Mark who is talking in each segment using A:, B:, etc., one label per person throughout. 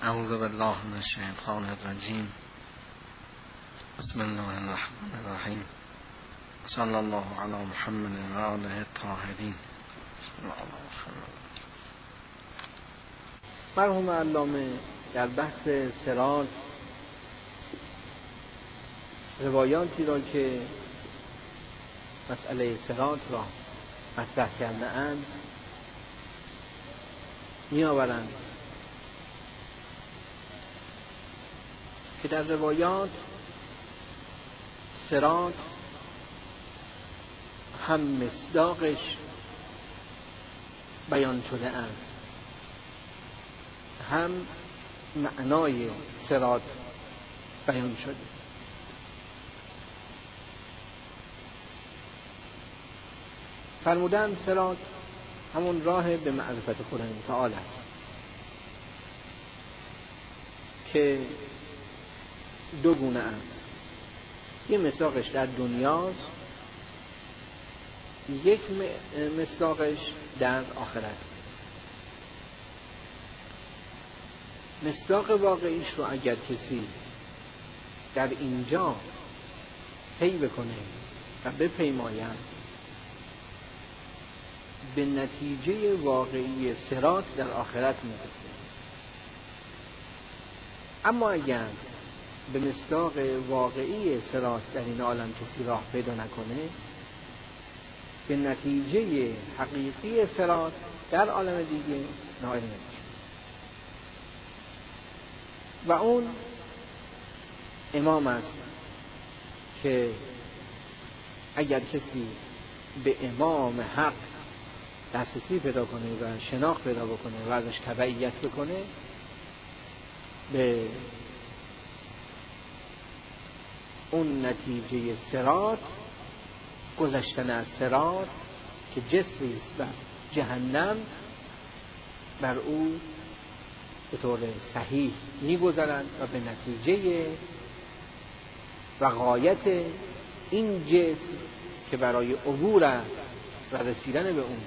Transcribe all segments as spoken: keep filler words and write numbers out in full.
A: اعوذ بالله من الشیطان الرجیم. بسم الله الرحمن الرحیم. صلی الله علی محمد و آله الطاهرین.
B: مرحوم علامه در بحث صراط روایاتی را که مسئله صراط را مطرح کرده اند می آورند که در روایات صراط هم مصداقش بیان شده است، هم معنای صراط بیان شده. فرمودن صراط همون راه به معرفت خدا تعالی است که دو گونه است. یه مصداقش در دنیاست، یک مصداقش در آخرت. مصداق واقعیش رو اگر کسی در اینجا طی بکنه و بپیماید، به نتیجه واقعی صراط در آخرت میرسه. اما اگر به مصداق واقعی صراط در این عالم کسی راه پیدا نکنه، به نتیجه حقیقی صراط در عالم دیگه نائل نمیشه. و اون امام است که اگر کسی به امام حق دسترسی پیدا کنه و شناخت پیدا بکنه و ازش تبعیت بکنه، به اون نتیجه صراط، گذشتن از صراط که جسری است و جهنم، بر او به طور صحیح می‌گذرند و به نتیجه و غایت این جسم که برای عبور است و رسیدن به اون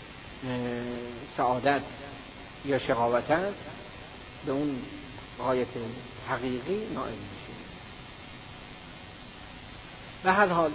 B: سعادت یا شقاوت است، به اون غایت حقیقی نائل میشه. به هر حال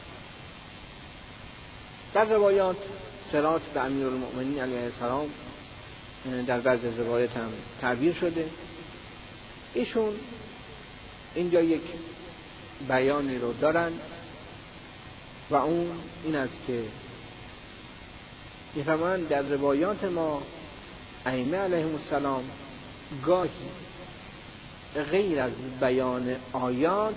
B: در روایات صراط به امیرالمؤمنین علیه السلام در بعض روایات هم تعبیر شده. ایشون اینجا یک بیانی رو دارن و اون این است که می‌فرمایند در روایات ما ائمه علیهم السلام گاهی غیر از بیان آیات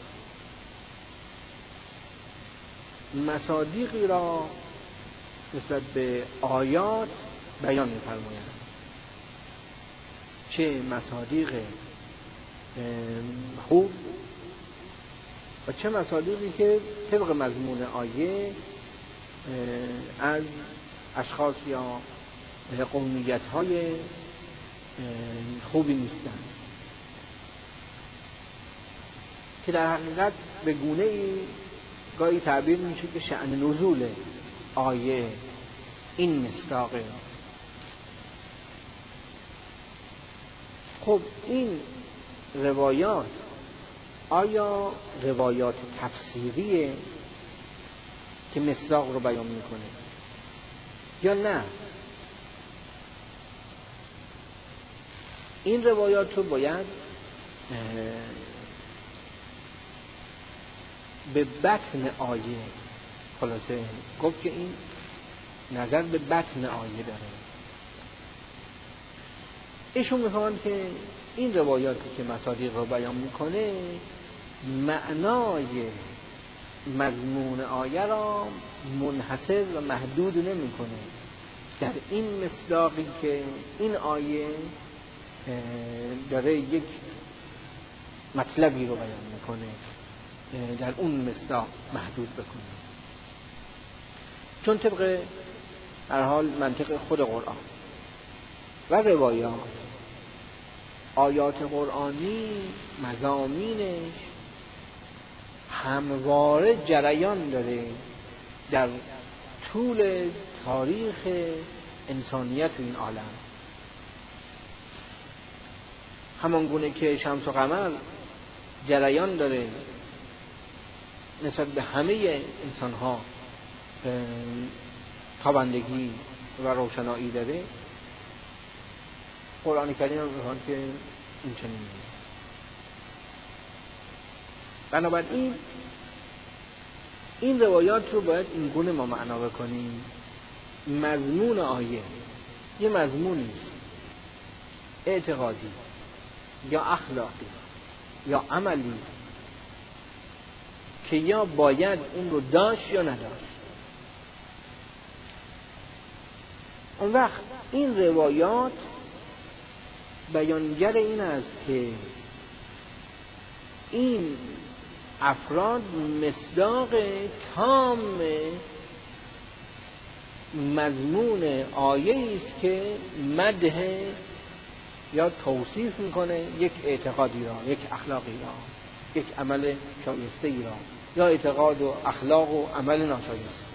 B: مصادیقی را نسبت به آیات بیان می‌فرمایند، چه مصادیق خوب و چه مصادیقی که طبق مضمون آیه از اشخاص یا قومیت‌های خوبی نیستند، که در حقیقت به گونه‌ای گاهی تعبیر میشه که شأن نزول آیه این مصداقه. خب این روایات آیا روایات تفسیریه که مصداق رو بیان میکنه یا نه؟ این روایات رو باید به بطن آیه، خلاصه گفت که این نظر به بطن آیه داره. ایشون میخوان که این روایاتی که مصادیق رو بیان میکنه معنای مضمون آیه را منحصر و محدود نمیکنه در این مصداقی که این آیه داره یک مطلبی رو بیان میکنه، در اون مصداق محدود بکنه، چون طبق هر حال منطق خود قرآن و روایات، آیات قرآنی مضامینش همواره جریان داره در طول تاریخ انسانیت و این عالم. همان گونه که شمس و قمر جریان داره نسبت به همه انسان ها تابندگی و روشنایی داره، قرآن کریم هم میخواد که این چنین میگه. بنابراین این روایات رو باید این گونه ما معنا بکنیم. مضمون آیه یه مضمونی اعتقادی یا اخلاقی یا عملی که یا باید اون رو داشت یا نداشت. اون وقت این روایات بیانگر این است که این افراد مصداق تام مضمون آیه است که مدح یا توصیف میکنه یک اعتقادی را، یک اخلاقی را، یک عمل شایسته‌ای را، یا اعتقاد و اخلاق و عمل ناشایسته.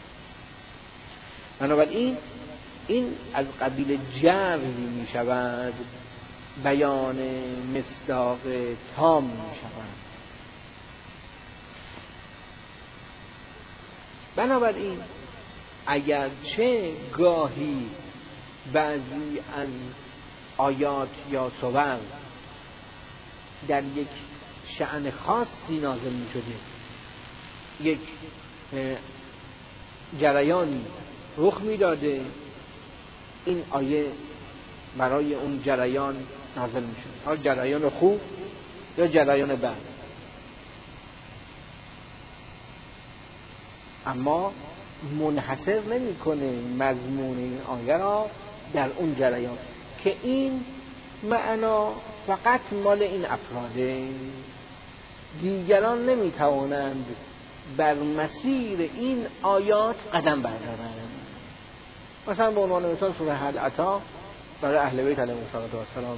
B: بنابراین این از قبیل جر می شود، بیان مصداق تام می شود. بنابراین اگرچه گاهی بعضی از آیات یا سور در یک شأن خاصی نازل می شده، یک جریانی رخ می داده، این آیه برای اون جریان نازل می شده، ها جریان خوب یا جریان بد، اما منحصر نمی کنه مضمون این آیه را در اون جریان که این معنا فقط مال این افراده، دیگران نمی توانند بر مسیر این آیات قدم بردارند. مثلا به عنوان مثال سوره هل اتی برای اهل بیت علیهم السلام.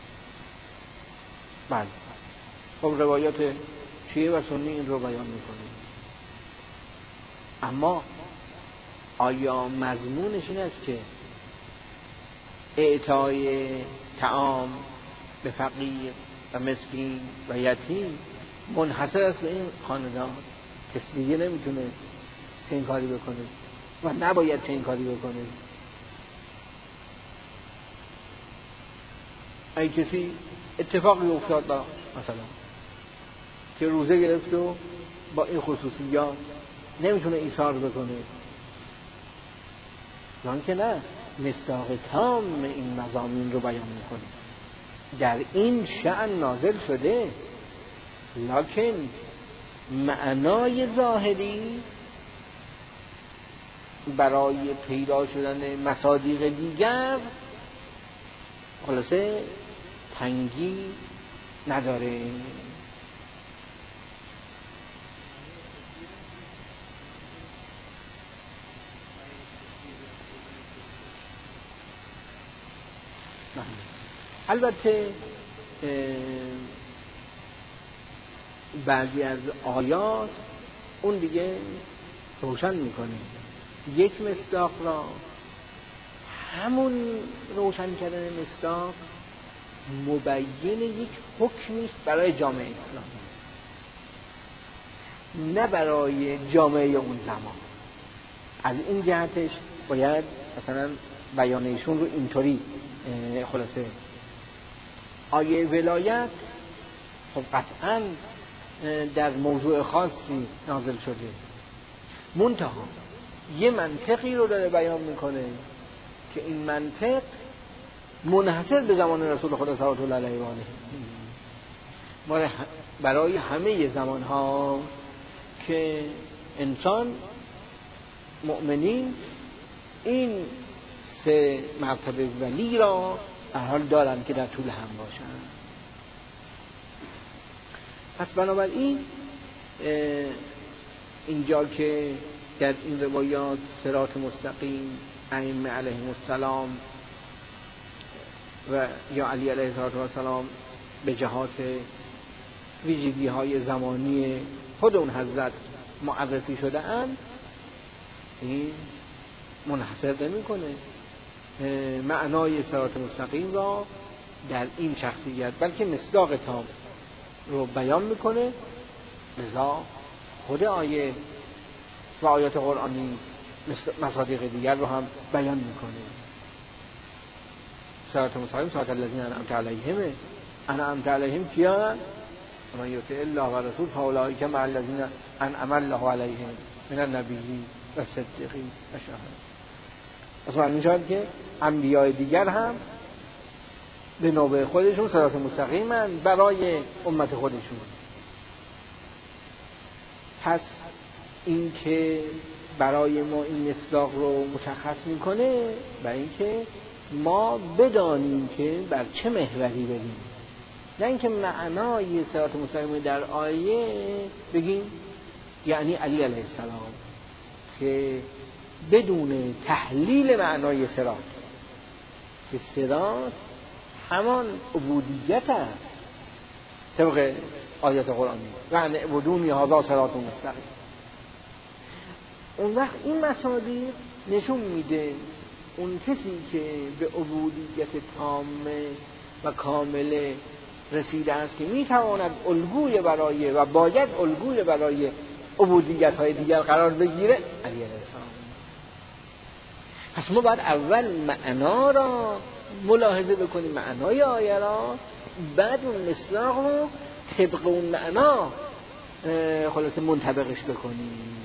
B: بله، خب روایات شیعه و سنی این رو بیان میکنه، اما آیا مضمونش این است که اعطای طعام به فقیر و مسکین و یتیم منحصر است به این خاندان؟ کسی دیگه نمیتونه چنین کاری بکنه و نباید چنین کاری بکنه. اگه کسی اتفاقی افتاد با مثلا که روزه گرفت و با این خصوصیات نمیتونه ایثار بکنه، زن که نه، مصداق تام این مضامین رو بیان میکنه، در این شأن نازل شده، لکن معنای ظاهری برای پیدا شدن مصادیق دیگر خلاصه تنگی نداره. البته بعضی از آیات اون دیگه روشن میکنه یک مصداق را، همون روشن کردن مصداق مبین یک حکمی است برای جامعه اسلامی، نه برای جامعه اون زمان. از این جهتش باید مثلا بیانشون رو اینطوری خلاصه. آیه ولایت خب قطعا در موضوع خاصی نازل شده، منتها یه منطقی رو داره بیان میکنه که این منطق منحصر به زمان رسول خدا صلی الله علیه و آله، برای همه زمان ها که انسان مؤمنین این سه مرتبه ولی را در حال دارن که در طول هم باشن. پس بنابراین اینجا که در این روایات صراط مستقیم ائمه علیهم السلام و یا علی علیه السلام به جهات ویژگی های زمانی خود اون حضرت معرفی شده اند، این منحصر نمی کنه معنای صراط مستقیم را در این شخصیت، بلکه مصداق تام رو بیان میکنه. لذا خود آیه و آیات قرآنی مصادیق دیگر رو هم بیان میکنه. صراط مستقیم صراط الذین انعمت علیهم، انعمت علیهم کیا؟ من یطع الله و رسول فاولئک مع الذین انعم الله علیهم من النبیین و الصدیقین و شهداء. اصلا میشود که انبیاء دیگر هم به نوبه خودشون صراط مستقیمن برای امت خودشون. پس این که برای ما این مصداق رو مشخص میکنه برای اینکه ما بدانیم که بر چه محوری بریم، نه اینکه معنای صراط مستقیم در آیه بگیم یعنی علی علیه السلام، که بدون تحلیل معنای صراط، که صراط همان عبودیت است طبق آیات قرآنی و ان اعبدونی هذا صراط مستقیم. اون وقت این مصادیق نشون میده اون کسی که به عبودیت تامه و کامله رسیده است که میتواند الگوی برای و باید الگوی برای عبودیت های دیگر قرار بگیره، علی علیه السلام. پس ما باید اول معنا را ملاحظه بکنیم، معنای آیه را، بعد اون مصداق رو طبق اون معنا خلاصه منطبقش بکنیم.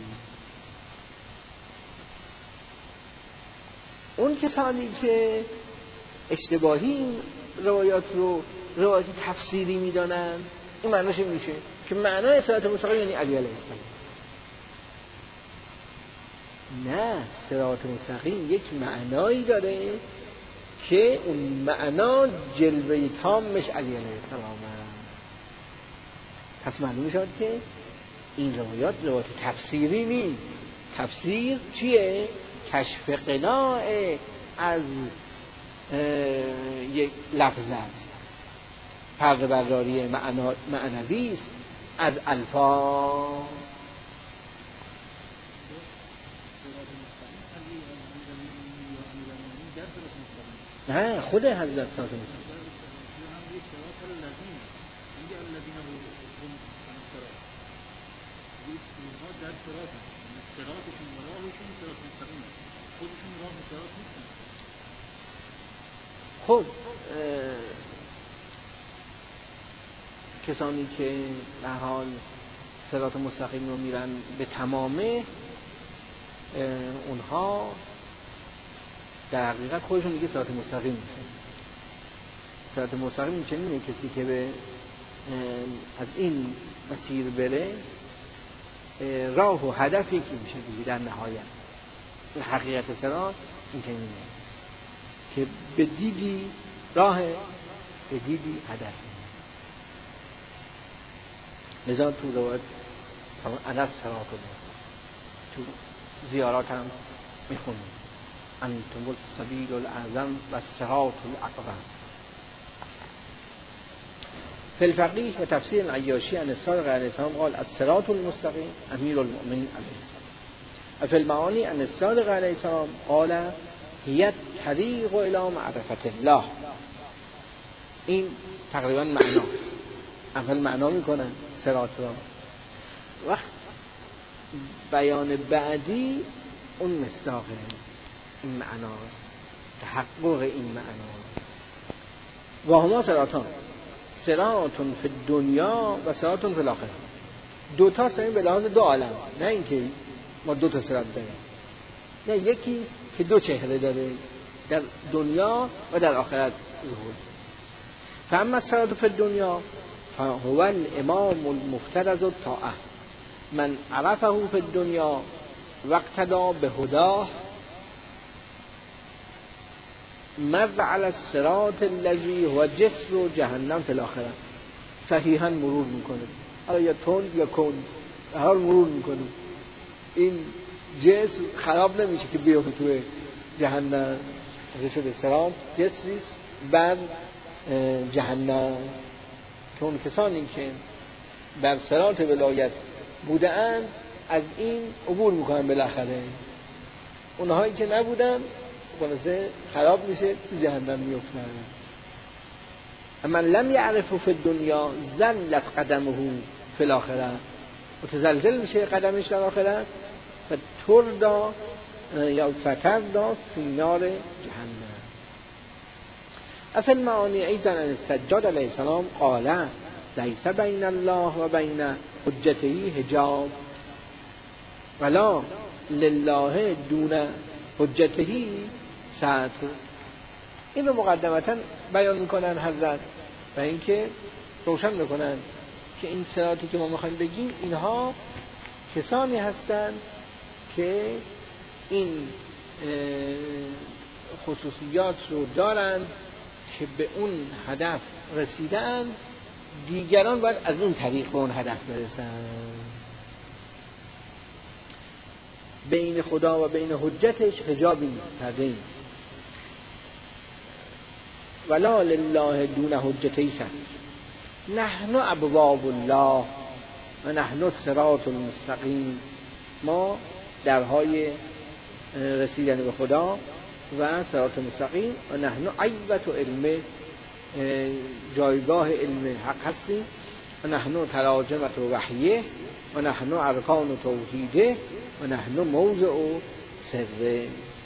B: اون کسانی که اشتباهی این روایات رو روایات تفسیری میدانن، این معناش این میشه که معنای صراط مستقیم یعنی علی علیه السلام. نه، صراط مستقیم یک معنایی داره که اون معنا جلوه تامش علی علیه السلام است. پس معلوم شد که این روایات روایات تفسیری نیست. تفسیر چیه؟ کشف قناع از یک لفظ است، پرده برداری معنوی است از الفاظ. نه، خود حضرت صادق خب کسانی که در حال صراط مستقیم رو میرن به تمامه، اونها در حقیقت خودشون دیگه صراط مستقیم میشن. صراط مستقیم چنینه کسی که به از این مسیر بره، راه و هدف یکی میشه دیگه در نهایت. حقیقت صراط این چنینه که به دیدی راه، به دیدی هدف. لذا تو روایت انس صراط تو زیارات هم میخونیم انتم السبیل الاعظم و الصراط الاقوم. فی الفقیه و تفسیر العیاشی عن الصادق علیه السلام قال الصراط المستقیم امیر المؤمنین علیه السلام. و فی المعانی عن الصادق علیه السلام قال هی الطریق الی معرفت الله. این تقریبا معناست. اول معنا میکنن صراط را، وقت بیان بعدی اون مصداق این معناست، تحقق این معناست. و هما صراطان، صراط فی الدنیا و صراط فی الاخره. دو تا سرین به لحاظ دو عالم، نه اینکه ما دو تا صراط داریم، نه، یکی که دو چهره داره، در دنیا و در آخرت ظهور. فاما الصراط فی الدنیا فهو الامام المفترض الطاعه من عرفه فی الدنیا واقتدى بهداه مر على الصراط الذي هو جسر جهنم فی الاخره. صحیحا مرور میکنه، حالا یا تند یا کند، هر مرور میکنه. این جسر خراب نمیشه که بیفته توی جهنم. از شده صراط جسریست بر جهنم. که اون کسانی که بر صراط ولایت بوده اند از این عبور میکنن بالاخره. اونهایی که نبودن خلاصه خراب میشه، تو جهنم میفتن. من لم یعرفه فی الدنیا ذلت قدمه فی الاخره، متزلزل میشه قدمش در آخرت و تردا یا فتردا فی نار جهنم. افل معانی ایضا ان السجاد علیه السلام قال لیس بین الله و بین حجته حجاب ولا لله دون حجته سطر. این رو مقدمتا بیان میکنن حضرت و اینکه روشن میکنن که این صراطی که ما میخوایم بگیم اینها کسانی هستند که این خصوصیات رو دارند که به اون هدف رسیدن، دیگران باید از این طریق به اون هدف برسن. بین خدا و بین حجتش حجابی پرده ولا لله دون حجتیش. نحن ابواب الله و نحن الصراط المستقیم. ما درهای رسیدن به خدا و صراط مستقیم و نحن عیبت و علم، جایگاه علم حق هستیم و نحن تراجمت و وحیه و نحن ارکان و توحیده و نحن موضع و سره.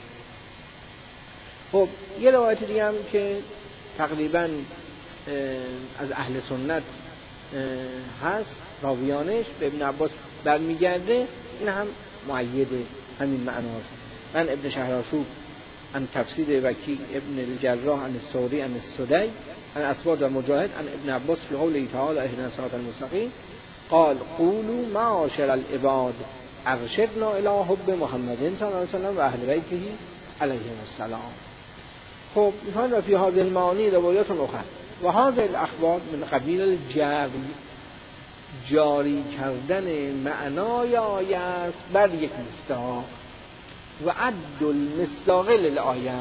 B: خب یه روایت دیگه هم که تقریبا از اهل سنت هست، راویانش به ابن عباس برمیگرده، این هم مؤیده همین معناست. من ابن شهرآشوب عن تفسیر وکیع ابن الجراح عن الثوری عن السدی عن اسود و مجاهد عن ابن عباس فی قوله تعالی اهدنا الصراط المستقیم قال قولوا معاشر العباد ارشدنا الی حب محمد صلی الله علیه و سلم و اهل بیته علیهم السلام. خب میخوان فی هذه المعانی روایات اخرى و هذه الاخبار من قبیل الجبر، جاری کردن معنای آیه است بر یک مصداق و عد المصداق للآیه.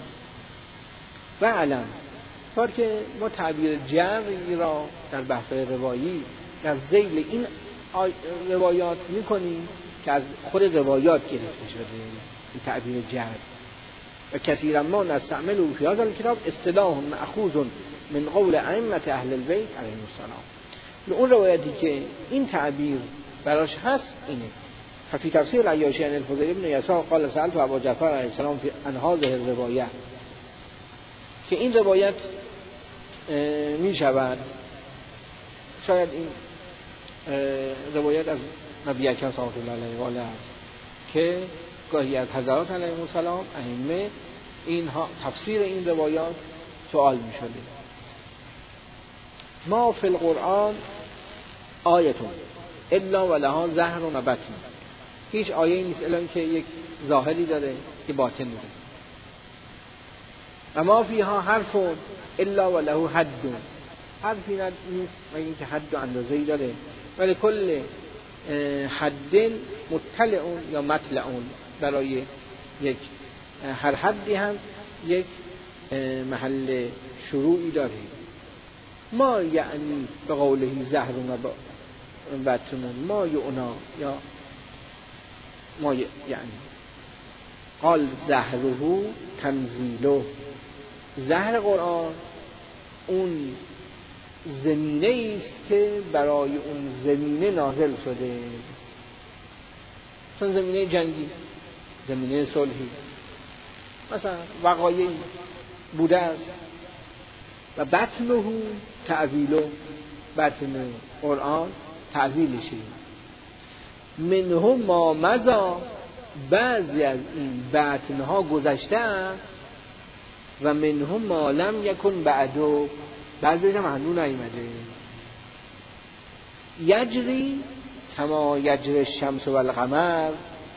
B: و علم کار که ما تعبیر جبری را در بحث روایی در ذیل این روایات میکنیم که از خود روایات گرفته شده، این تعبیر جبر. و کثیرا ما نستعمله فی هذا الکتاب اصطلاح مأخوذ من قول ائمه اهل البیت علیهم السلام. اون روایتی که این تعبیر براش هست اینه. فی تفسیر عیاشی عن الفضیل بن یسار قال سألت ابا جعفر علیه السلام فی عن هذه الروایه، که این روایت می شود شاید این روایت از نبی اکرم صلی الله علیه و آله که گاهی از حضرات علیهم السلام ائمه اینها تفسیر این روایات سوال می شده. ما فی القرآن آیتون الا ولها ظهر و بطن. هیچ آیه نیست الا که یک ظاهری داره که باطن داره. و ما فیها حرف الا وله حد. حرفی نیست مگر اینکه حد و اندازه‌ای داره. ولی کل حد مطلعون یا مطلعون، برای یک هر حدی هم یک محل شروعی داره. ما یعنی به قوله زهرون و بطنون ما یعنا یا ما یعنی قال زهره تنزیله. زهر قرآن اون زمینه است که برای اون زمینه نازل شده، مثلا زمینه جنگی، زمینه صلحی، مثلا وقایعی بوده است. و بطنه تعویله، بطن قرآن تعویلشه. منه ما مضا، بعضی از این بطنها گذشته است و منه ما لم یکن بعدو، بعضیش هم هنوز نیامده. یجری کما یجری الشمس و القمر،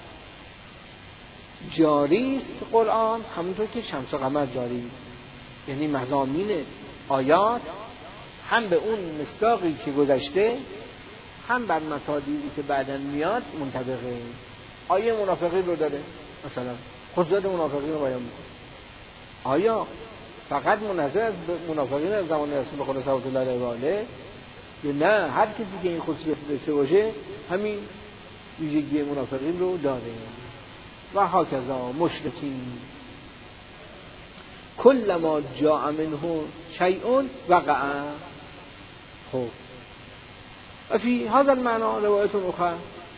B: جاری است قرآن همونطور که شمس و قمر جاری است. یعنی مضامین آیات هم به اون مصداقی که گذشته هم بر مصادیقی که بعداً میاد منطبقه. آیه منافقین رو داره، مثلا خصوصیات منافقین رو بیان میکنه. آیا فقط منحصر از منافقین از زمان رسول خدا صلی الله علیه و آله، یا نه هر کسی که این خصوصیت داشته باشه همین ویژگی منافقین رو داره. و هاکذا مشرکین. کل ما جاء منه شیء وقع. خب و فی هذا المعنى روایت اخرى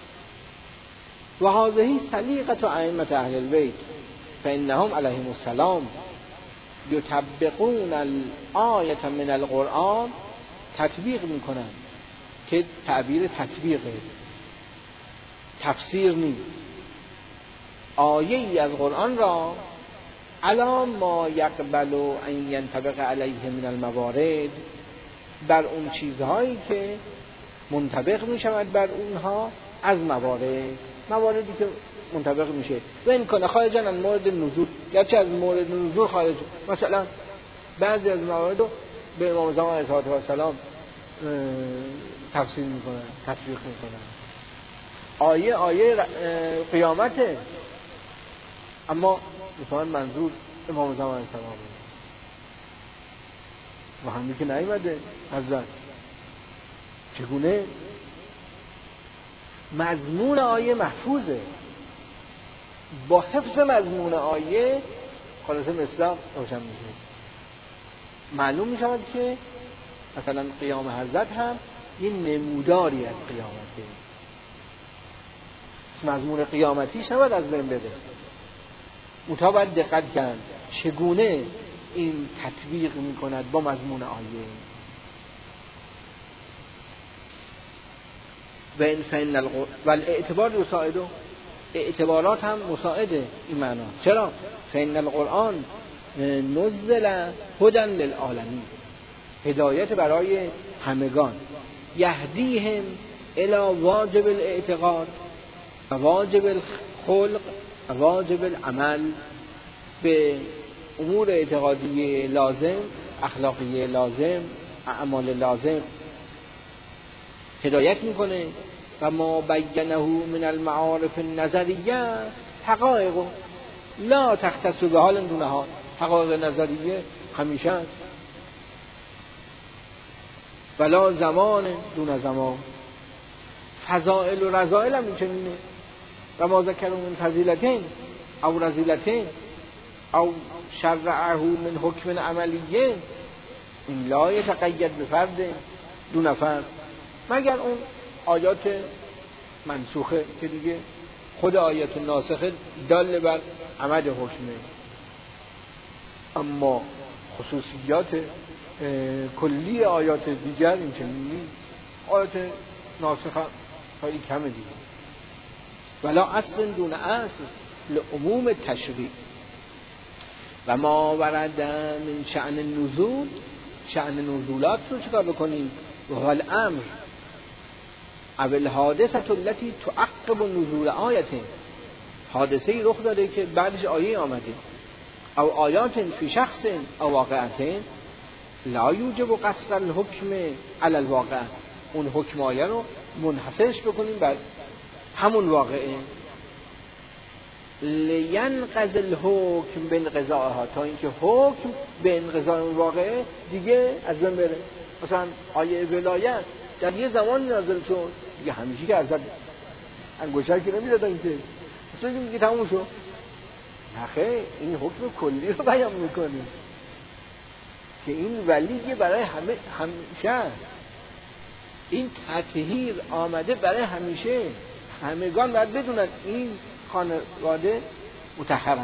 B: و هذه سلیقة ائمة اهل البیت فانهم علیهم السلام یطبقون الآیة من القرآن، تطبیق میکنن که تعبیر تطبیقه، تفسیر نیست. آیه ای از قرآن را علی ما یقبل ان ینطبق علیه من الموارد، بر اون چیزهایی که منطبق می شود بر اونها از موارد، مواردی که منطبق میشه و این کنه خارجن از مورد نزول، گرچه از مورد نزول خارج. مثلا بعضی از موارد رو به امام زمان علیه السلام تفسیر میکنن، تطبیق میکنن. آیه آیه قیامته، اما مثلا منظور امام زمان علیه السلام و همین که نیامده حضرت. چگونه؟ مضمون آیه محفوظه، با حفظ مضمون آیه خلاصه مصداق روشن میشه. معلوم میشود که مثلا قیام حضرت هم یه نموداری از قیامته، مضمون قیامتیش نباید از بین بره. منتها باید دقت کرد چگونه این تطبیق میکند با مضمون آیه. و این فین القرآن و الاعتبار مساعده، اعتبارات هم مساعده این معنا. چرا؟ فین القرآن نزل هدی للعالمین، هدایت برای همگان، یهدیهم الی واجب الاعتقاد و واجب الخلق و واجب العمل، به امور اعتقادی لازم، اخلاقی لازم، اعمال لازم هدایت میکنه. و ما بینه من المعارف النظریه حقایق لا تختص به حال دونها، حقایق نظریه همیشه است، ولا زمان دون زمان. فضائل و رذائل هم میچنینه. و ما ذکر من فضیلتین او رذیلتین او شرعه من حکم عملیه، این لا یتقید بفرد دون فرد، مگر اون آیات منسوخه که دیگه خود آیات ناسخه دال بر عمد حکمه. اما خصوصیات کلی آیات دیگر این چنینی، آیات ناسخه خیلی کمه دیگه. ولا اصل دون اصل لعموم تشریع. و ما ورد من شأن النزول، شأن نزولات رو چکار بکنیم؟ و هو الامر او الحادثه التي تعقب نزول آیه، حادثه ای رخ داده که بعدش آیه آمده، او آیات فی شخص او واقعتین لا یوجب قصر الحکم علی الواقع، اون حکم آیه رو منحصرش بکنیم بر همون واقعه. لینقض الحکم بانقضاءها، تا اینکه حکم به انقضاء اون واقعه دیگه از بین بره. مثلا آیه ولایت در یه زمان نازل شد دیگه، همیشه که ازت انگشتر که نمیدادن این که اصلا دیگه تموم شد. نخیر، این حکم کلی رو بیان میکنه که این ولیه برای همه همیشه، این تطهیر آمده برای همیشه، همگان باید بدونن این خانواده مطهرن.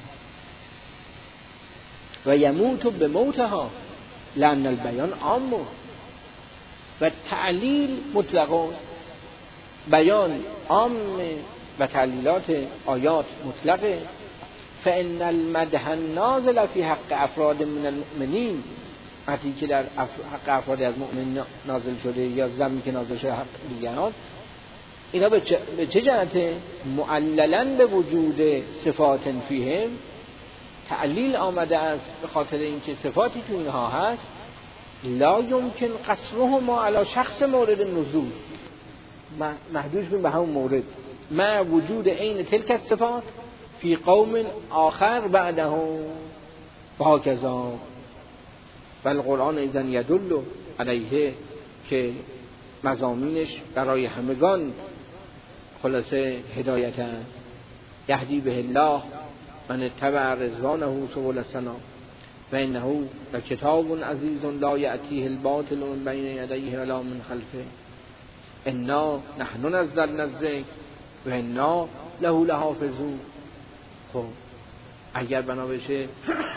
B: و یموت به موتها لأن البیان عام و تعلیل مطلق، بیان عام و تعلیلات آیات مطلقه. فإن المدح النازل فی حق افراد من المؤمنین، وقتی که در حق افراد از مؤمنین نازل شده یا زمین که نازل شده حق دیگران، اینا به چه, به چه جهته؟ معللاً به وجود صفات فیهم، تعلیل آمده است به خاطر اینکه صفاتی تو اینها هست لا یمکن قصرهما علی شخص مورد نزول، محدود به همون مورد، مع وجود عین تلک الصفات فی قوم آخر بعده و هکذا. و القرآن اذن یدل علیه، که مضامینش برای همگان خلاصه هدایت است. یهدی به الله من اتبع رضوانه سبل السلام. و انه لکتاب عزیز لا یأتیه الباطل من بین یدیه ولا من خلفه انا نحن نزلنا الذکر و انا له لحافظون. خب اگر بنا بشه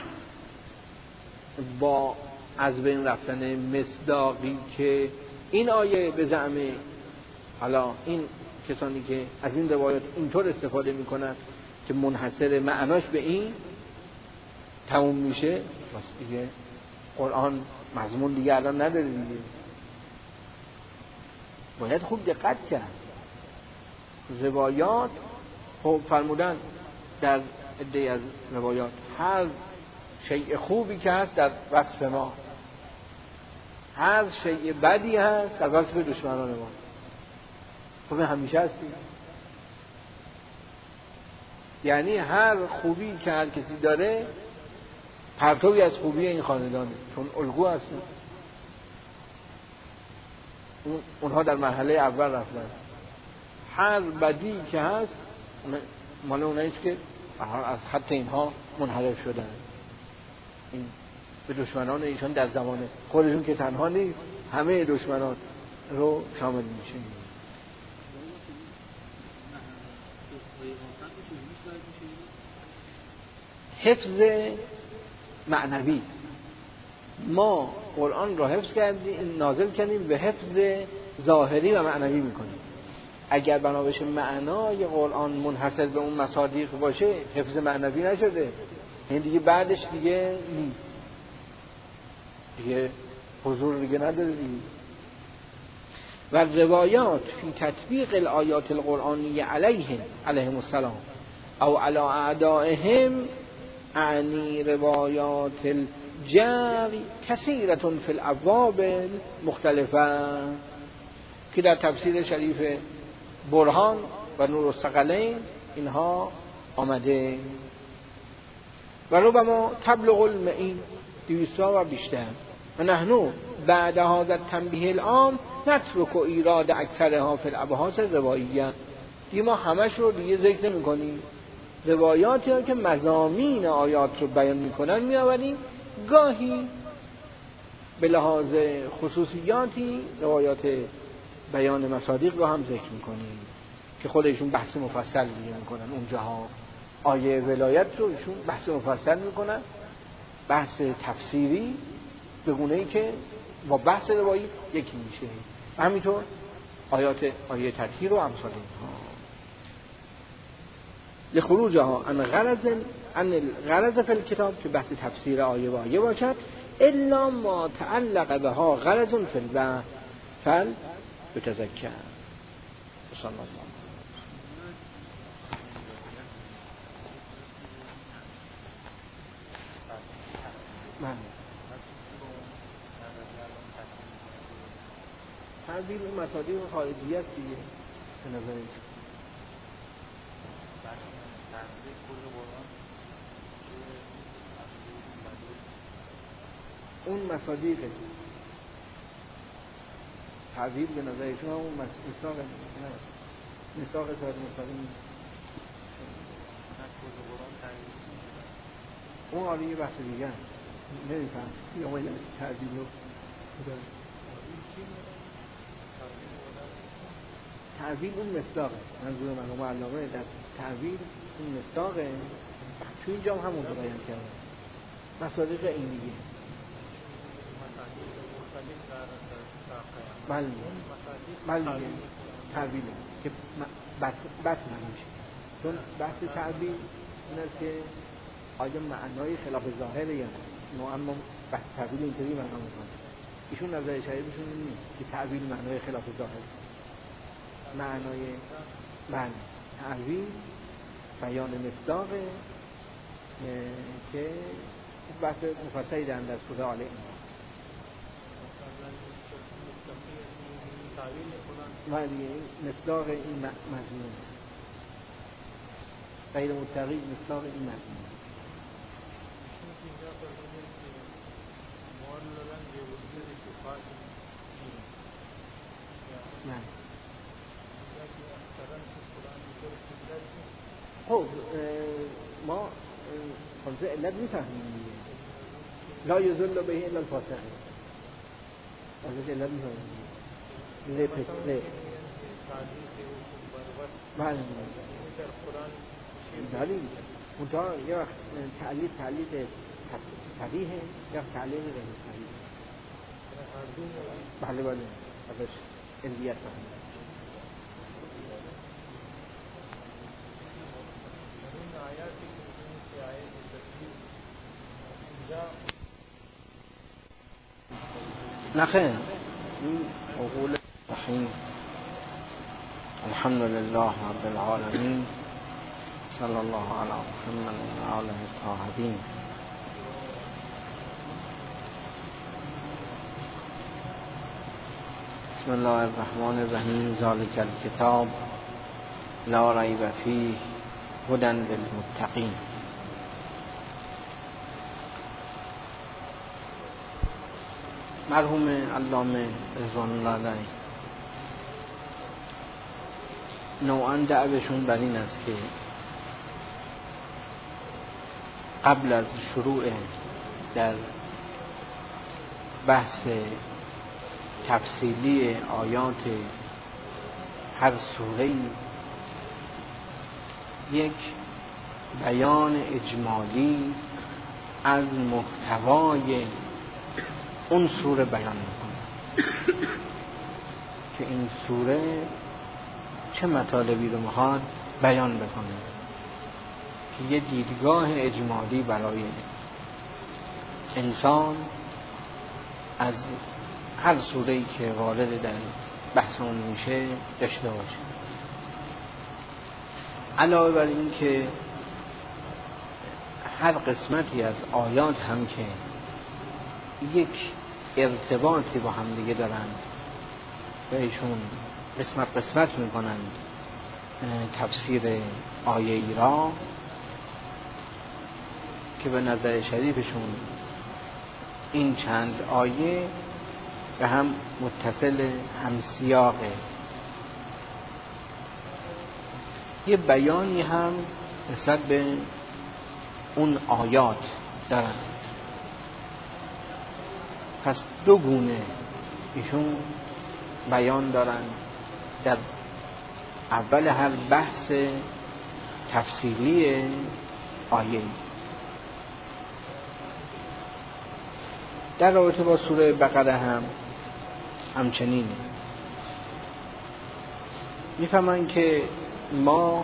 B: با از بین رفتن مصداقی که این آیه به زعم حالا این کسانی که از این روایات اینطور استفاده میکنن که منحصر معناش به این تموم میشه، بس دیگه قرآن مضمون دیگه الان نداره دیگه. باید خوب دقت کرد. روایات خب فرمودن در عده‌ای از روایات هر شیء خوبی کههست در وصف ما، هر شیء بدی هست در وصف دشمنان ما. خب همیشه هستی، یعنی هر خوبی که هر کسی داره پرتوی از خوبی این خاندانه، چون الگو هستن. اون اونها در مرحله اول رفتن. هر بدی که هست مال اوناییست که از خط اینها منحرف شدن. این به دشمنان ایشان در زمان خودشون که تنها نیست، همه دشمنان رو شامل میشه. حفظ معنوی، ما قرآن را حفظ کردیم، نازل کردیم، به حفظ ظاهری و معنوی میکنیم. اگر بنا بشه معنای قرآن منحصر به اون مصادیق باشه، حفظ معنوی نشده، این دیگه بعدش دیگه نیست، دیگه حضور دیگه نداره دیگه. و روایات فی تطبیق الآیات القرآنیه علیهم علیهم السلام او علی اعدائهم، اعنی روایات الجر کثیرة فی الابواب مختلفه، که در تفسیر شریف برهان و نور الثقلین اینها آمده. و ربما تبلغ المئین، دویستا و بیشتر. و نحنو بعد هذا التنبیه العام نترک ایراد اکثرها فی الابحاث الروائیه. دیگه ما همش رو دیگه ذکر نمی کنیم، روایاتی ها که مضامین آیات رو بیان میکنن میآوریم، گاهی به لحاظ خصوصیاتی روایات بیان مصادیق رو هم ذکر میکنیم که خودشون بحث مفصل دیگه میکنن. اونجاها آیه ولایت رو ایشون بحث مفصل میکنن، بحث تفسیری به گونه‌ای که با بحث روایی یکی میشه. همینطور آیات آیه تطهیر و امثال اینها. لخروجها عن غرض عن الغرض فی الکتاب، که بحث تفسیر آیه و آیه باشد، الا ما تعلق بها غرض فی البحث فل بتذکر. صلی الله. من تعبیر اون مصادیق خارجی است دیگه به نظر اون مصادیق تعبیر به نظر شما اون مصداق نه مصداق صادق مستقیم اون حالی یه بحث دیگه است، نمیفهم یا باید تعبیر رو تعبیر اون مصداقه. منظور من و علامه در تعبیر اون مصداقه. تو اینجا هم همون رو بیان کردن، مصادیق این دیگه. بله بله تعبیر که بس بس نمیشه، چون بحث تعبیر این است که آیا معنای خلاف ظاهره یا نه. اما بحث تعبیر اینطوری معنا میکنه. ایشون نظر شریفشون این نیست که تعبیر معنای خلاف ظاهر، معنای من تعبیر بیان مصداقه که بحث مفصلی دارن در سوره آل عمران. ولی مصداق این مضمون غیر متقی مصداق این مضمون. نه خب ما خالصه علت میفهمیم دیگه. لا یذل به الا الفاسقین. از علت می‌کنه لپسه بله دلیل منتها یه وقت تعلیل تعلیل صحیحه یا تعلیل غیر صحیح. بله بله ازش علمیت فهمید. نخیر این عقول رحیم. الحمد لله رب العالمین صلی الله علی محمد و آله الطاهرین. بسم الله الرحمن الرحیم. ذالک الکتاب لا ریب فیه هدی للمتقین. مرحوم علامه رضوان الله علیه نوعاً دعوشون بر این است که قبل از شروع در بحث تفصیلی آیات هر سوره‌ای یک بیان اجمالی از محتوای اون سوره بیان میکنه که این سوره چه مطالبی رو میخواد بیان بکنه، که یه دیدگاه اجمالی برای انسان از هر سوره‌ای که وارد در بحث اون میشه داشته باشه. علاوه بر این که هر قسمتی از آیات هم که یک ارتباطی با هم دیگه دارن و ایشون قسمت قسمت میکنند تفسیر آیه ای را که به نظر شریفشون این چند آیه به هم متصل همسیاقه. یه بیانی هم نسبت به اون آیات دارن. پس دو گونه ایشون بیان دارن در اول هر بحث تفصیلی آیه. در رابطه با سوره بقره هم همچنینه. میفهمن که ما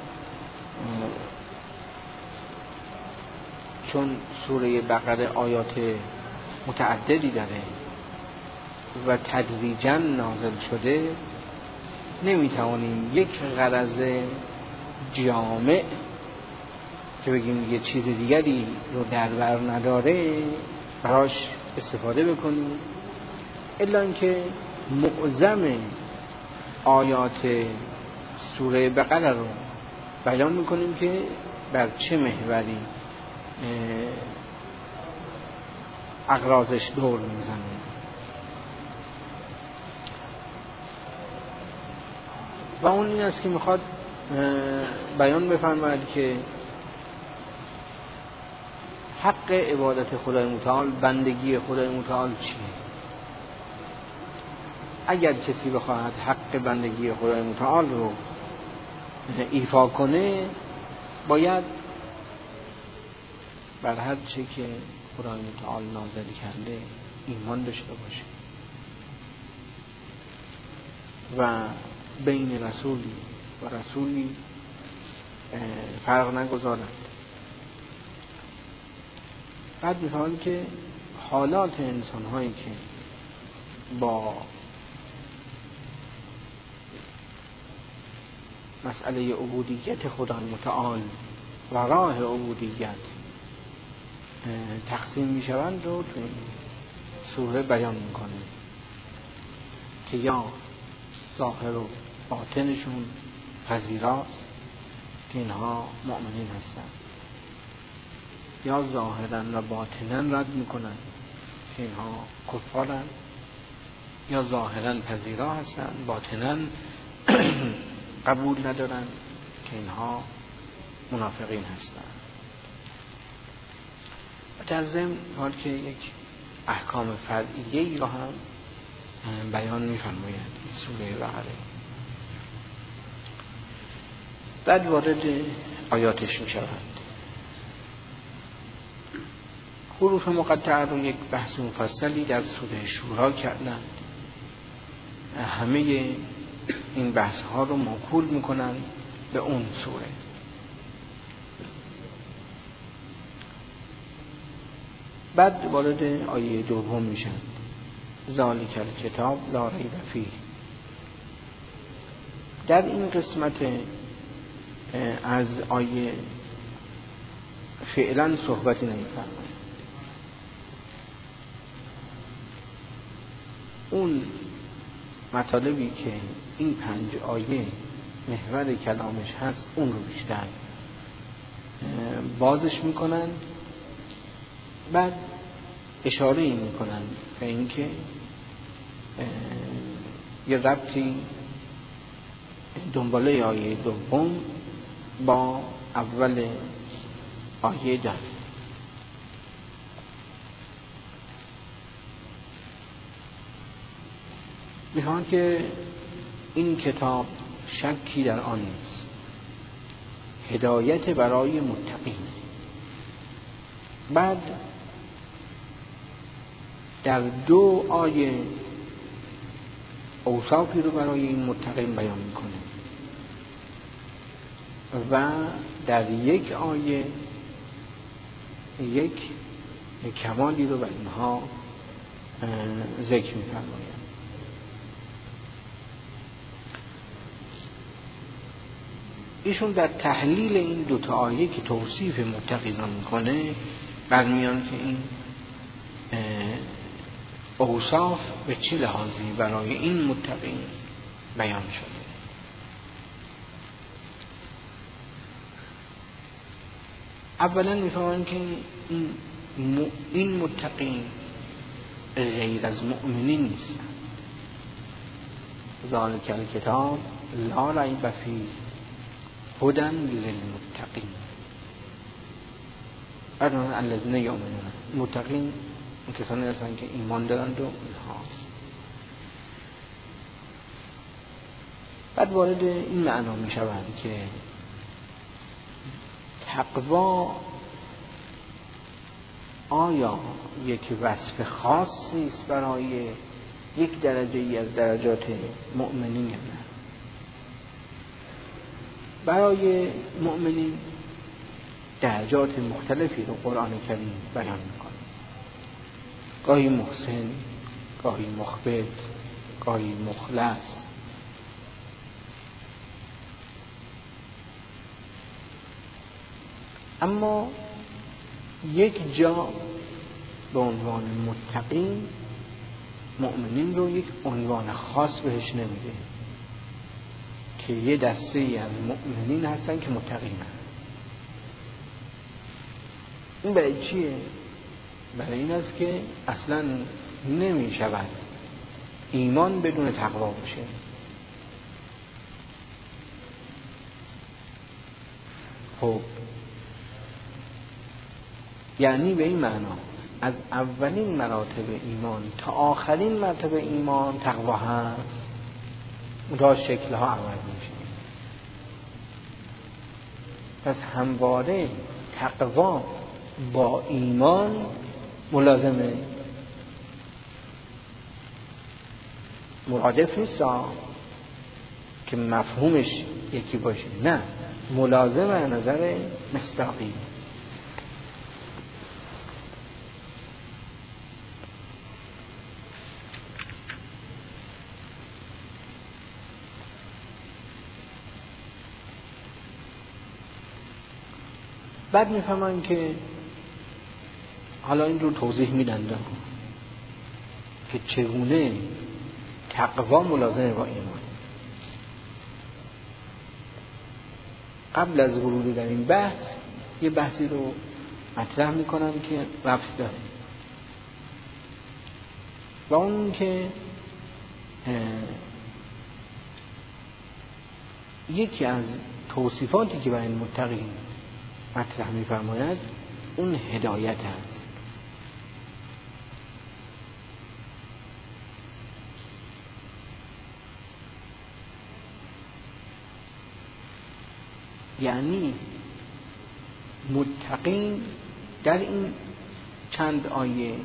B: چون سوره بقره آیات متعددی داره و تدریجاً نازل شده، نمیتوانیم یک غرض جامع که بگیم یه چیز دیگری رو در بر نداره براش استفاده بکنیم، الا اینکه معظم آیات سوره بقره رو بیان میکنیم که بر چه محوری اغراضش دور میزنه. و اون این است که میخواد بیان بفرماید که حق عبادت خدای متعال، بندگی خدای متعال چیه. اگر کسی بخواهد حق بندگی خدای متعال رو ایفا کنه، باید بر هر چه که خدای متعال نازل کرده ایمان داشته باشه و بین رسولی و رسولی فرق نگذارند. بعد می‌فهمیم که حالات انسان هایی که با مسئله عبودیت خدای متعال و راه عبودیت تقسیم میشوند رو تو این سوره بیان میکنه که یا ظاهر و باطنشون پذیراست که اینها مؤمنین هستند، یا ظاهرا و باطنا رد میکنن که اینها کفارن، یا ظاهرا پذیرا هستند باطنا قبول ندارن که اینها منافقین هستند. در ضمن حال که یک احکام فرعیه‌ای را هم بیان می‌فرماید سوره بقره. بعد وارد آیاتش می‌شود. حروف مقطعه رو یک بحث مفصلی در سوره شورا کردند. همه این بحث ها رو موکول میکنند به اون سوره. بعد وارد آیه دوم میشن. ذالک الکتاب لا ریب فیه. در این قسمت از آیه فعلا صحبتی نمی‌فرماید. اون مطالبی که این پنج آیه محور کلامش هست اون رو بیشتر بازش میکنن، بعد اشاره این میکنن به اینکه یه ربطی دنباله آیه دوم با اول آیه داره. میخوان که این کتاب شکی در آن نیست، هدایت برای متقین. بعد در دو آیه اوصافی رو برای این متقین بیان میکنه و در یک آیه یک کمالی رو به اینها ذکر می‌فرماید. ایشون در تحلیل این دو تا آیه که توصیف متقین رو میکنه برمیان که این اوصاف به چه لحاظی برای این متقین بیان شده. اولا میفهمن که این این متقین غیر از مؤمنین نیستن. ذالک الکتاب لا ریب فیه هدی للمتقین. اون الذین یؤمنون، متقین این کسانی هستند که ایمان دارند و اینها. بعد وارد این معنا می شوند که تقوا آیا یک وصف خاصی است برای یک درجه ای از درجات مؤمنین یا نه؟ برای مؤمنین درجات مختلفی رو قرآن کریم بیان میکنه. گاهی محسن، گاهی مخبت، گاهی مخلص. اما یک جا به عنوان متقین مؤمنین رو یک عنوان خاص بهش نمیده که یه دسته ای از مؤمنین هستن که متقین هستن. این برای چیه؟ برای این است که اصلا نمی شود ایمان بدون تقوا باشه. خب یعنی به این معنا از اولین مراتب ایمان تا آخرین مرتبه ایمان تقوا هست، اونها شکلها عوض میشه. پس همواره تقوا با ایمان ملازمه، مرادف نیست که مفهومش یکی باشه، نه، ملازمه از نظر مصداقی. بعد میفهمن که حالا این رو توضیح میدن که چگونه تقوا ملازمه با ایمان. قبل از ورود در این بحث یه بحثی رو مطرح میکنم که ربط داره و اون که یکی از توصیفاتی که برای متقین مطرح می‌فرماید اون هدایت است. یعنی متقین در این چند آیه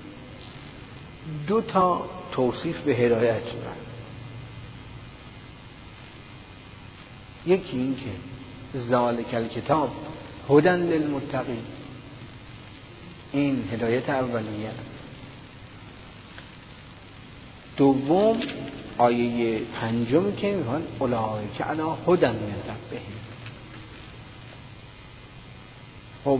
B: دو تا توصیف به هدایت دارن. یکی این که ذالک الکتاب هدی للمتقین، این هدایت اولیه است. دوم آیه پنجم که میگن اولئک علی هدی من ربهم. خب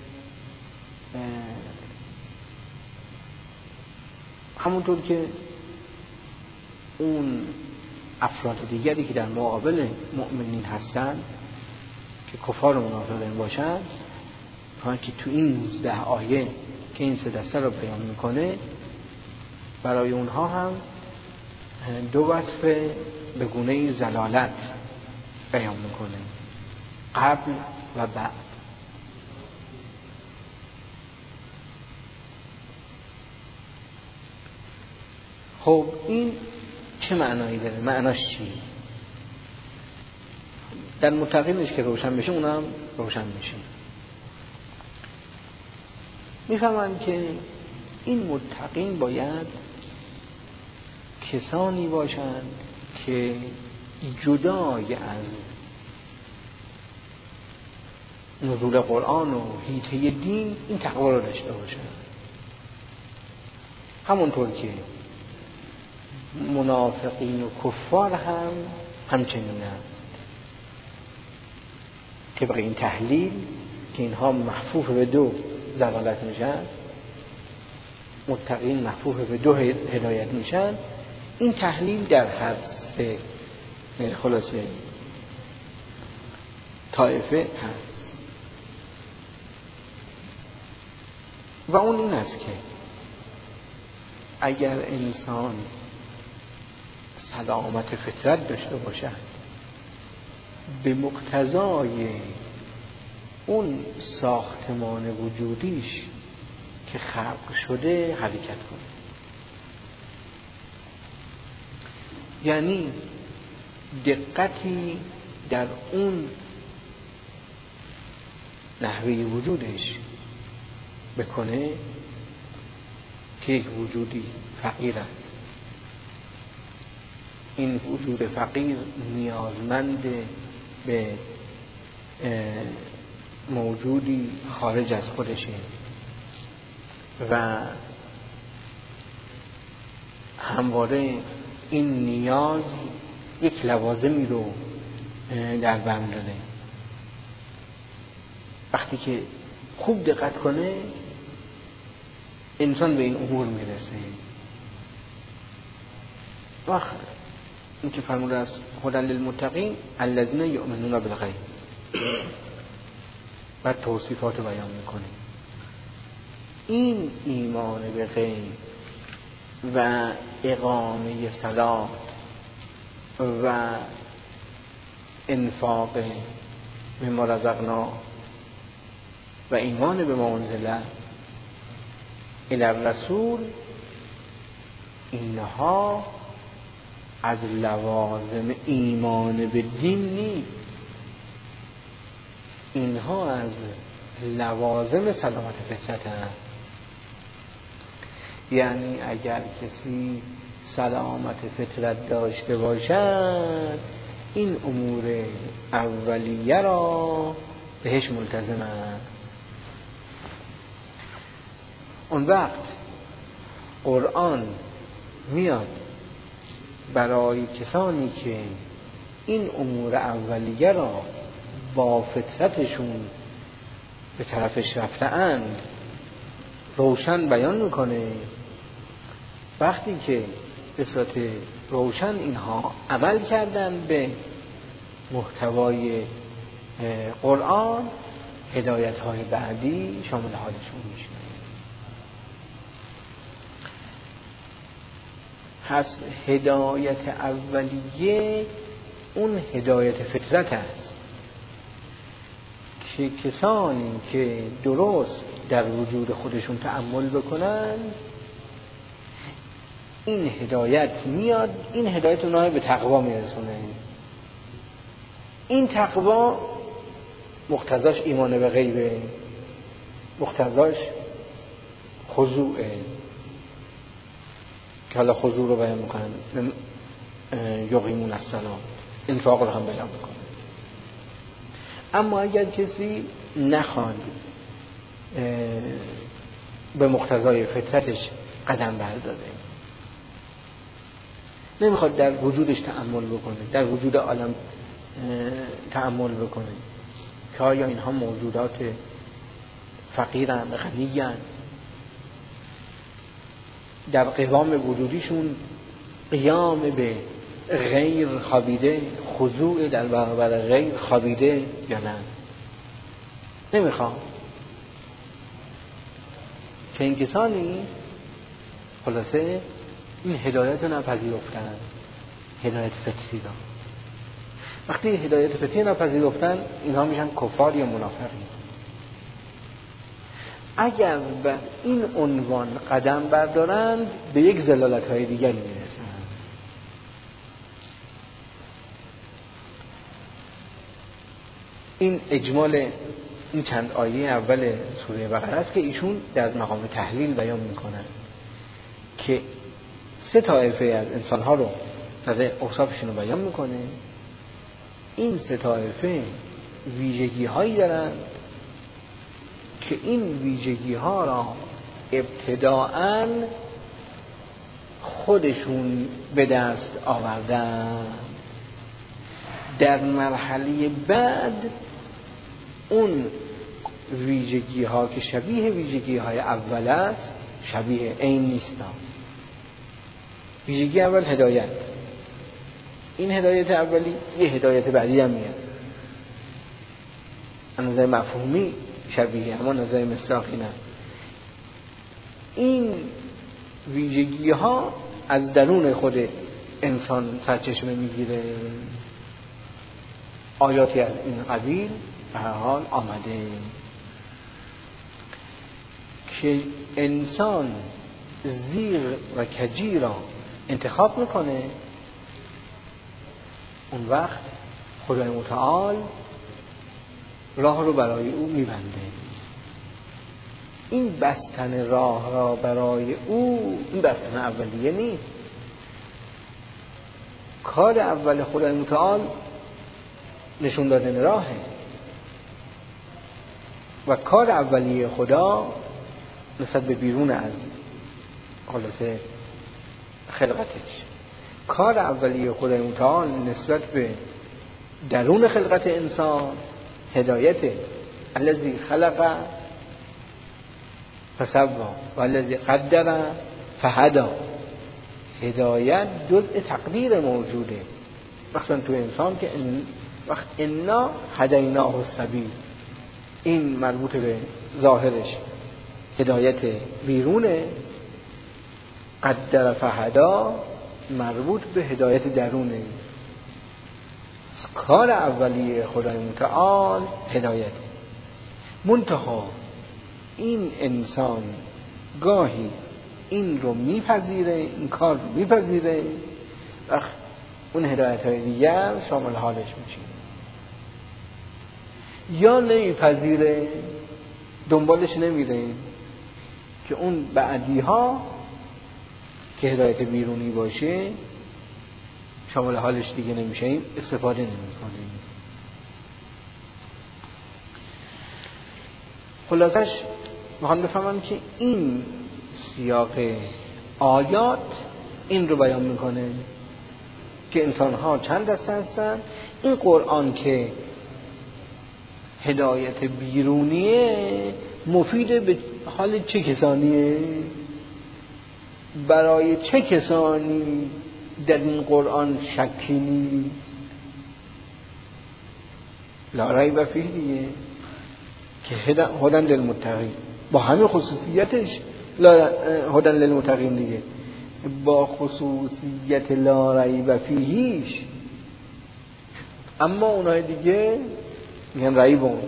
B: همونطور که اون افراد دیگری که در مقابل مؤمنین هستند که کفار و منافقین باشند، تا که تو این نوزده آیه که این سه دسته رو بیان میکنه برای اونها هم دو وصف به گونه زلالت بیان میکنه، قبل و بعد. خب این چه معنایی داره؟ معناش چی؟ در متقینش که روشن بشه اونم روشن میشه. میفهمن که این متقین باید کسانی باشند که جدای از نزول قرآن و حیطه دین این تقوا رو داشته باشند. همونطور که منافقین و کفار هم همچنین است. طبق این تحلیل که اینها محفوف به دو زلالت میشن، متقین محفوف به دو هدایت میشن، این تحلیل در هر سه خلاصه طائفه هست. و اون این است که اگر انسان سلامت فطرت داشته باشد، به مقتضای اون ساختمان وجودیش که خلق شده حرکت کنه. یعنی دقتی در اون نحوه وجودش بکنه که یک وجودی فقیر است. این وجود فقیر نیازمند به موجودی خارج از خودشه و همواره این نیاز یک لوازمی رو در بر داره. وقتی که خوب دقت کنه انسان به این امور میرسه. وقت این که فرموده است هدی للمتقین الذین یؤمنون بالغیب و توصیفات رو بیان میکنه. این ایمان به غیب و اقامه صلات و انفاق مما رزقنا و ایمان به ما انزل الی الرسول، اینها از لوازم ایمان به دین نیست، اینها از لوازم سلامت فطرت هست. یعنی اگر کسی سلامت فطرت داشته باشد این امور اولیه را بهش ملتزم است. اون وقت قرآن میاد برای کسانی که این امور اولیه را با فطرتشون به طرفش رفته‌اند روشن بیان میکنه. وقتی که به صورت روشن اینها عمل کردن به محتوای قرآن، هدایت های بعدی شامل حالشون میشه. پس هدایت اولیه اون هدایت فطرت است که کسانی که درست در وجود خودشون تأمل بکنن این هدایت میاد، این هدایت اونها به تقوا میرسونه. این تقوا مقتضاش ایمان به غیبه، مقتضاش خضوعه که حالا خضوع رو بیان میکنن، یقیمون الصلاة، انفاق رو هم بیان میکنن. اما اگر کسی نخواد به مقتضای فطرتش قدم برداره، نمیخواد در وجودش تأمل بکنه، در وجود عالم تأمل بکنه که آیا اینها موجودات فقیرن، غنی‌اند، در قوام وجودیشون قیام به غیر خوابیده، خضوع در برابر غیر خوابیده یا نه. نمیخوام که این کسانی خلاصه این هدایت رو نپذیرفتن، هدایت فطری را. وقتی هدایت فطری نپذیرفتن اینها میشن کفار یا منافقین. اگر به این عنوان قدم بردارند به یک ضلالت های دیگری میرسن. این اجمال این چند آیه اول سوره بقره است که ایشون در مقام تحلیل بیان میکنن که سه طایفه از انسانها رو در اوصافشون رو بیان میکنه. این سه طایفه ویژگی هایی دارن که این ویژگی ها را ابتداءً خودشون به دست آوردن، در مرحله بعد اون ویژگی ها که شبیه ویژگی های اول است، شبیه عین نیستن. ویژگی اول هدایت، این هدایت اولی یه هدایت بعدی هم میاد، از نظر مفهومی شبیه اما نظر مصداقی نه. این ویژگی ها از درون خود انسان سرچشمه میگیره. آیاتی از این قبیل به هر حال آمده که انسان زیر و کجی را انتخاب میکنه، اون وقت خدای متعال راه رو برای او میبنده. این بستن راه را برای او، این بستن اولیه نیست. کار اول خدای متعال نشون دادن راهه و کار اولیه خدا نسبت به بیرون از خلاصه خلقتش، کار اولیه خدای متعال نسبت به درون خلقت انسان هدایته. الذی خلق فسوی و الذی قدر فهدی. هدایت جزء تقدیر موجوده، مثلا تو انسان که ان وقت انا هدیناه السبیل، این مربوط به ظاهرش هدایت بیرونه، قدر فهدا مربوط به هدایت درونه. کار اولیه خدای متعال هدایت. منتها این انسان گاهی این رو میپذیره، این کار رو میپذیره، وقت اون هدایت های دیگر شامل حالش میشه، یا نمیپذیره، دنبالش نمیره که اون بعدی ها که هدایت بیرونی باشه شامل حالش دیگه نمیشه، این استفاده نمیکنه. خلاصش میخوام بفهمم که این سیاق آیات این رو بیان میکنه که انسان ها چند دسته هستن. این قرآن که هدایت بیرونیه مفید به حال چه کسانیه؟ برای چه کسانی در این قرآن شکی نیست؟ لا ریب فیه دیگه که هدن للمتقین، با همین خصوصیتش هدن للمتقین دیگه، با خصوصیت لا ریب فیهیش. اما اونهای دیگه میگن ریبون،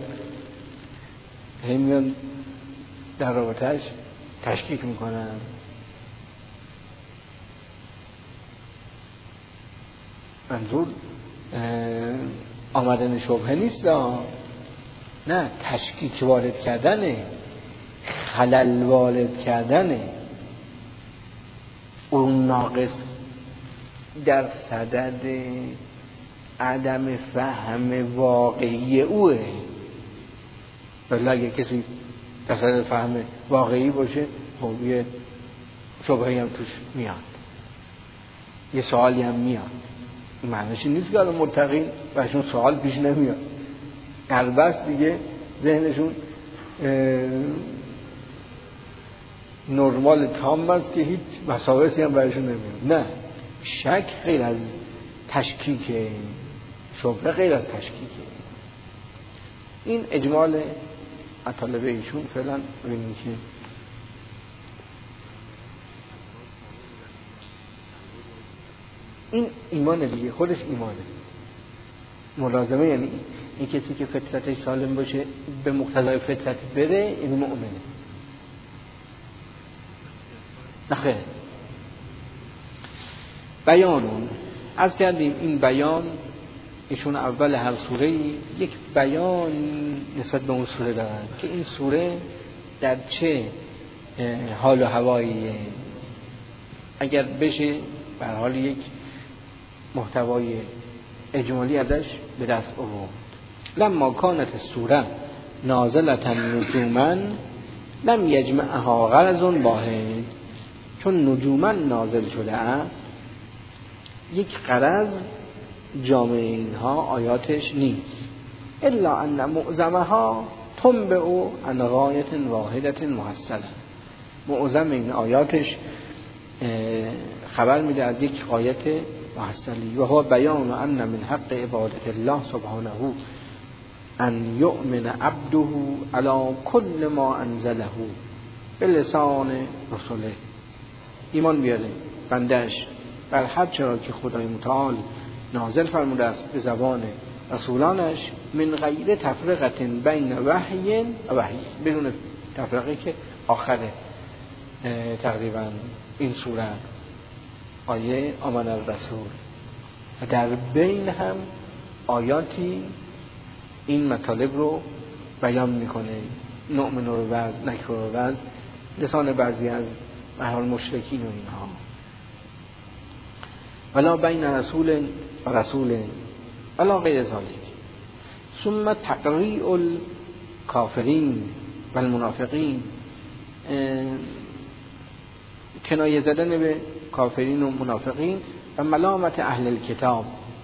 B: همیان در رابطهش تشکیک میکنن. منظور آمدن شبهه نیست، نه تشکیک وارد کردنه، خلل وارد کردنه. اون ناقص در صدد عدم فهم واقعی اوه. ولی اگه کسی در صدد فهم واقعی باشه خب یه شبهه‌ای هم توش میاد، یه سوالی هم میاد. این معنیش نیست که الان متقین برشون سوال پیش نمیاد، البته دیگه ذهنشون نرمال تام است که هیچ وسواسی هم برشون نمیاد. نه، شک غیر از تشکیکه، شبهه غیر از تشکیکه. این اجمال مطالب ایشون. فعلا ببینیم که این ایمان دیگه، خودش ایمانه. ملازمه یعنی این کسی که فطرتش سالم باشه به مقتضای فطرت بره، این مؤمنه. نخیر. بیانون از کردیم این بیان ایشون اول هر سوره یک بیان نسبت به اون سوره دارن که این سوره در چه حال و هواییه. اگر بشه به هر حال یک محتوای اجمالی ازش به دست آورد. لما کانت السوره نازلة نجوما لم یجمعها غرض واحد، چون نجوما نازل شده است یک غرض جامع اینها آیاتش نیست، الا ان معظمها تنبع عن غایة واحدة محصلة. معظم این آیاتش خبر میده از یک غایت محصلی، و هو بیان ان من حق عبادت الله سبحانه ان یؤمن عبده علی کل ما انزله بلسان رسوله. ایمان بیاره بندش بر هر چرا که خدای متعال نازل فرموده است به زبان رسولانش، من غیر تفرقه بین وحی و وحی، بدون تفرقه که آخر تقریبا این سوره آیه آمن الرسول و در بین هم آیاتی این مطالب رو بیان میکنه. نؤمن رو وز نکر رو وز لسان بعضی از محال مشرکین و اینها. ولا بین رسول و رسول ولا غیر ذالک. ثم تقریع الکافرین و المنافقین، کنایه زدن به کافرین و منافقین و ملامت اهل الکتاب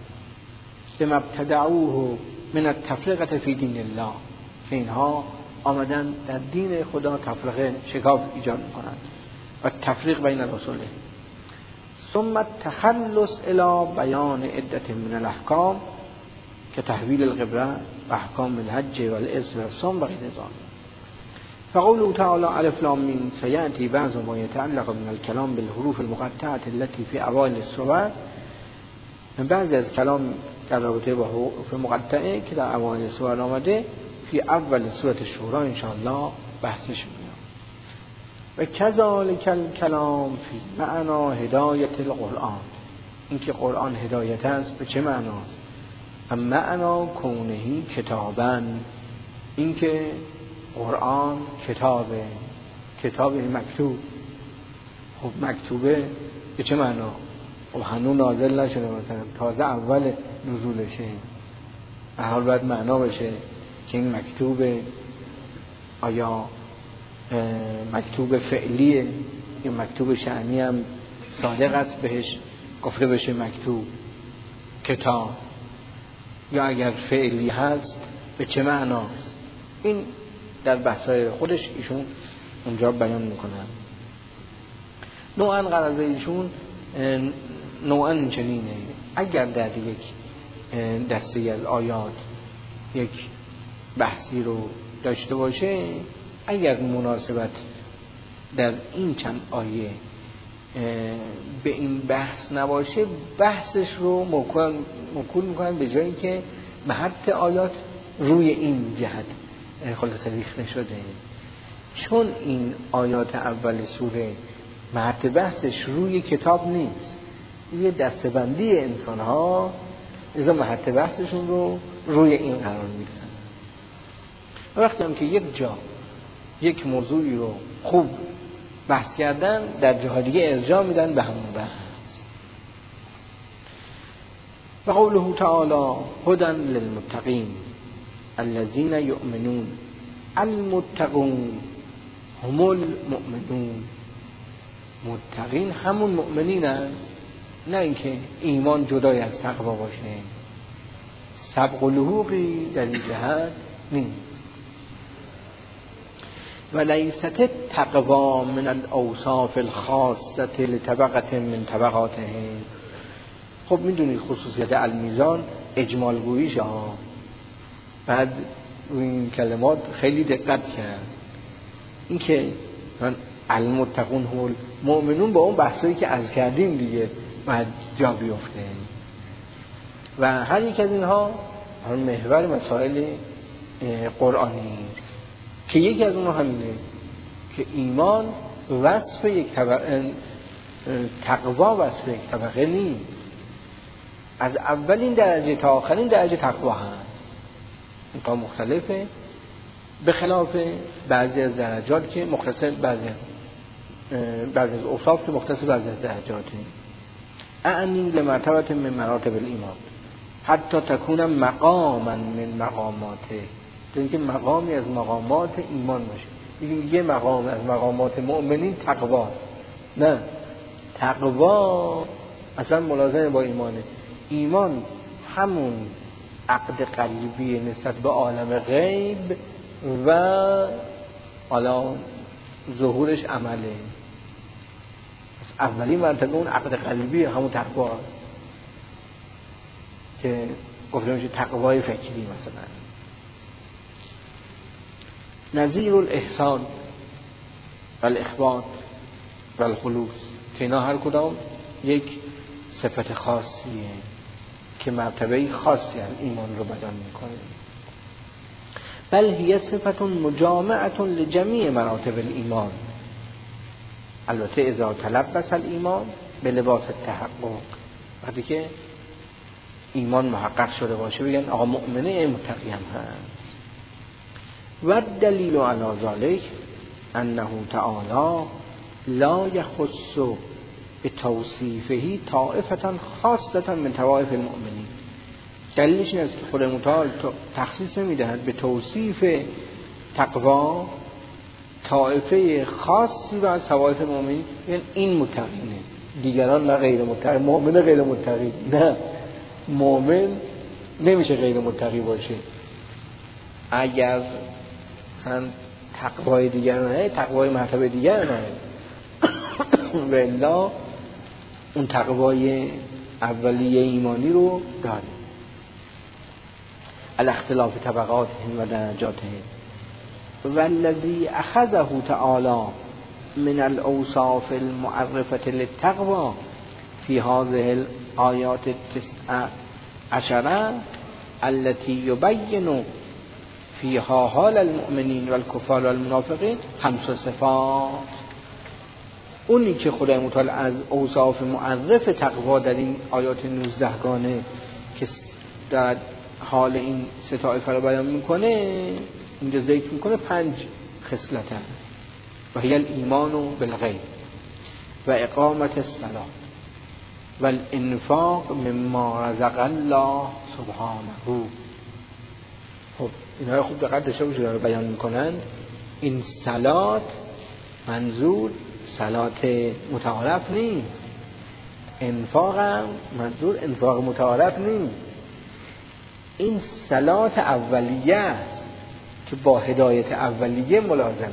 B: بما ابتدعوه من التفرقه فی دین الله، که اینها آمدن در دین خدا تفرقه شکاف ایجاد میکنند و تفریق بین رسوله. ثم تخلص الی بیان عدت من الاحکام که تحویل القبله و احکام الحج و الاسم و الصوم و غیر ذلك. فقوله تعالى الف لام میم سیأتی بعض ما یتعلق من الكلام بالحروف المقطعه التي في اوائل السور. من بعضی از کلام در رابطه با حروف مقطعه که در اوائل سور آمده فی اول سوره شورا ان شاء الله بحثش میاد. و کذالک الکلام فی معنا هدایت القرآن، اینکه قرآن هدایت است به چه معناست؟ و معنا کونهی کتابا، اینکه قرآن کتابه، کتاب مکتوب. خب مکتوبه به چه معنا؟ خب هنوز نازل نشده، مثلا تازه اول نزولشه، حال باید معنا بشه که این مکتوبه آیا مکتوب فعلیه یا مکتوب شأنی هم صادق است بهش گفته بشه مکتوب کتاب، یا اگر فعلی هست به چه معناست؟ این در بحثای خودش ایشون اونجا بیان میکنن. نوعا غرض ایشون نوعا چنینه، اگر در یک دسته از آیات یک بحثی رو داشته باشه، اگر مناسبت در این چند آیه به این بحث نباشه، بحثش رو موکول میکنن به جایی که محط آیات روی این جهت خلاصه ریخته شده. چون این آیات اول سوره محط بحثش روی کتاب نیست، یه دستبندی انسان ها، لذا محط بحثشون رو روی این قرار میدن. وقتی هم که یک جا یک موضوعی رو خوب بحث کردن، در جاهای دیگه ارجاع میدن به همون بحث. و قوله تعالی هدی للمتقین الذین یؤمنون المتقون هم المؤمنون. متقین همون مؤمنین هست، نه اینکه ایمان جدای از تقوا باشه. سبق و لحوقی در این جهت نیست. و لیست تقوا من الاوصاف الخاصه لطبقه من طبقاتهم. خب میدونید خصوصیت المیزان اجمال گوییش ها. بعد این کلمات خیلی دقت کرد. این که من المتقون هم المؤمنون با اون بحثایی که از کردیم دیگه باید جا بیفته. و هر یک از اینها هم محور مسائل قرآنی است که یکی از اونها همینه که ایمان وصف یک طبقه، تقوا وصف یک طبقه نیست. از اولین درجه تا آخرین درجه تقوا هست. اینها مختلفه، به خلاف بعضی از درجات که مختصر بعضی بعضی از اوصاف که مختصر بعضی از درجاته. اعنی لمرتبه من مراتب الایمان حتی تکون مقاما من مقاماته. اینکه مقامی از مقامات ایمان باشه. یه مقام از مقامات مؤمنین تقواست. نه، تقوا اصلا ملازم با ایمانه. ایمان همون عقد قلبی نسبت به عالم غیب و حالا ظهورش عمله. اولی مرتبه اون عقد قلبی همون تقوا است که گفته میشه تقوای فکری. مثلا نظیر الاحسان و الاخبات و الخلوص که اینا هر کدام یک صفت خاصیه که مرتبه خاصی از ایمان رو بیان میکنه. بل هی صفت مجامعه لجمیع مراتب الایمان. البته اذا تلبس الایمان به لباس التحقق، وقتی که ایمان محقق شده باشه بگن آقا مؤمنه متقی هم هست. و دلیل علی ذلک انه تعالی لا یخص بتوصیفه طائفه خاصه من طوائف المؤمنین. دلیلش این است که خود متعال تخصیص نمیدهد به توصیف تقوا طائفه خاصی و از طوائف مؤمنین، یعنی این متقینه، دیگران نه غیر متقی. مؤمن غیر متقی نه، مؤمن نمیشه غیر متقی باشه. اگر مثلا تقوای دیگر نه، تقوای مرتبه دیگر نه، و الا اون تقوای اولیه ایمانی رو داره. الاختلاف طبقاتهم و درجاتهم والذی اخذه تعالی من الاوصاف المعرفة للتقوى في هذه الآيات التسع عشرة التي يبين فيها حال المؤمنين والكفار والمنافقين خمس صفات. اونی که خدای متعال از اوصاف معرف تقوا در این آیات نوزده گانه که در حال این سه طایفه رو بیان میکنه، اینجا ذکر میکنه پنج خصلت هست. و هی الایمان بالغیب و اقامت الصلاة و الانفاق مما رزق الله سبحانه. خب اینها خوب دقت داشته باشید رو بیان میکنن. این صلات منظور صلات متعارف نیست، انفاق هم منظور انفاق متعارف نیست. این صلات اولیه است که با هدایت اولیه ملازمه.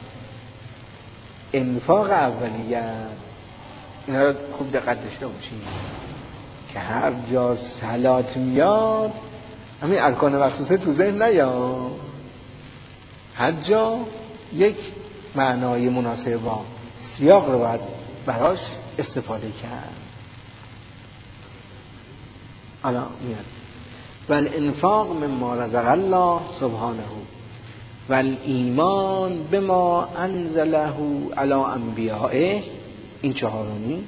B: انفاق اولیه اینا رو خوب دقت داشته باشید که هر جا صلات میاد همین ارکان مخصوصه تو ذهن نیاد، هر جا یک معنای مناسب با سیاق رو باید براش استفاده کرد. حالا میاد والانفاق مما رزق الله سبحانه والایمان بما انزله علی انبیائه، این چهارمی،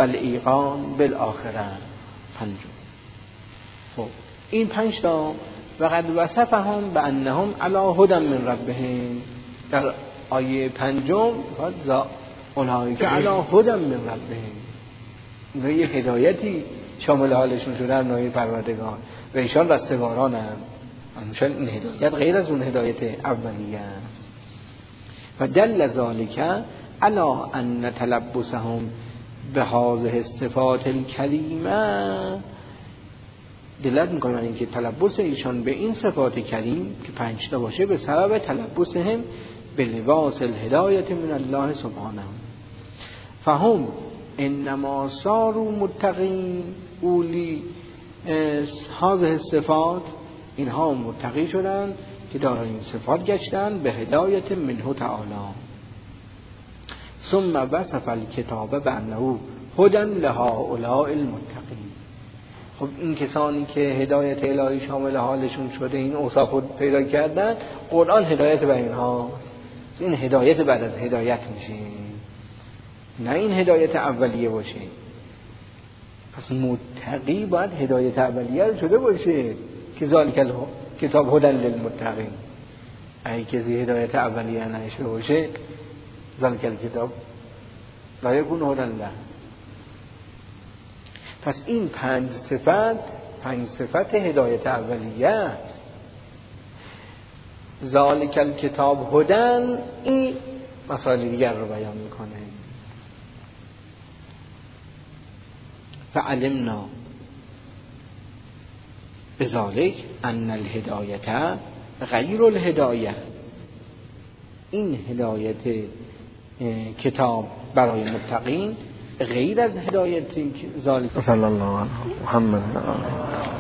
B: والایقان بالآخره پنجم. خب این پنج تا و قد وصفهم بانهم علی هدی من ربهم. در آیه پنجم اولئک علی هدی من ربهم، اینا یه هدایتی شامل حالشون شده در نوع پروردگار و ایشان رستگارانند. همچنین این هدایت غیر از اون هدایت اولیه است. و دل ذالک علی ان تلبسهم به هذه الصفات الکریمه، دلالت میکنه اینکه تلبس ایشان به این صفات کریم که پنج تا باشه به سبب تلبسهم به لباس الهدایت من الله سبحانه. فهم انما صاروا متقین اولی هذه الصفات، اینها متقی شدند که دارای این صفات گشتند به هدایت منه تعالی. ثم وصف الکتاب بانه هدی لهؤلاء المتقین. خب این کسانی که هدایت الهی شامل حالشون شده، این اوصاف رو پیدا کردن، قرآن هدایت به اینهاست. این هدایت بعد از هدایت میشه، نه این هدایت اولیه باشه. پس متقی باید هدایت اولیه رو شده باشه که ذالک کتاب هدی للمتقین. اگه کسی هدایت اولیه نشده باشه، ذالک کتاب لا یکون هدی له. پس این پنج صفت، پنج صفت هدایت اولیه، ذالک الکتاب هدی، این مسائل دیگر رو بیان میکنه. فعلمنا بذالک ان الهدایت غیر الهدایه، این هدایت کتاب برای متقین غیر از هدایتی ذالک.
A: صلی الله علیه محمد.